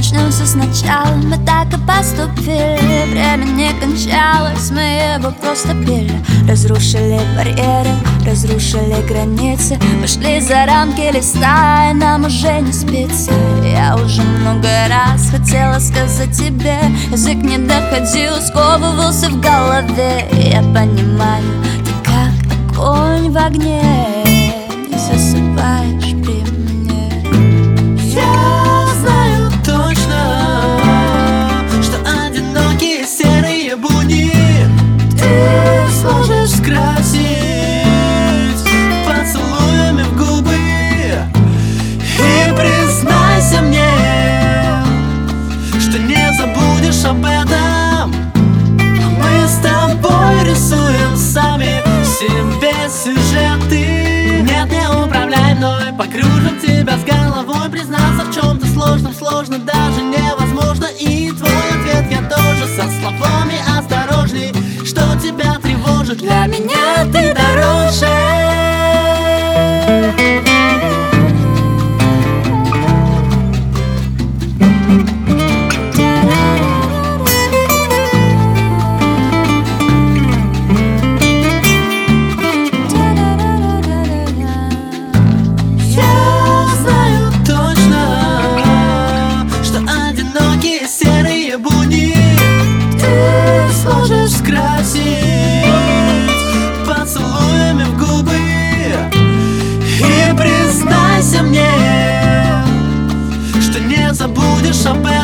начнем все сначала. Мы так и поступили, время не кончалось, мы его просто пили. Разрушили барьеры, разрушили границы, вышли за рамки листа, и нам уже не спится. Я уже много раз хотела сказать тебе, язык не доходил, сковывался в голове. И я понимаю, ты как огонь в огне, не засыпаешь при мне. Я знаю точно, что одинокие серые будни ты сможешь скрасить поцелуями в губы. И признайся мне, что не забудешь об этом. Мы с тобой рисуем сами себе сюжеты. Нет, не управляй мной, покружим тебя с головой. Признаться в чем-то сложном сложно, даже невозможно. И твой ответ я тоже со словами осторожней. Что тебя тревожит? Для меня ты дороже. Серые будни ты сможешь скрасить поцелуями в губы. И признайся мне, что не забудешь об этом.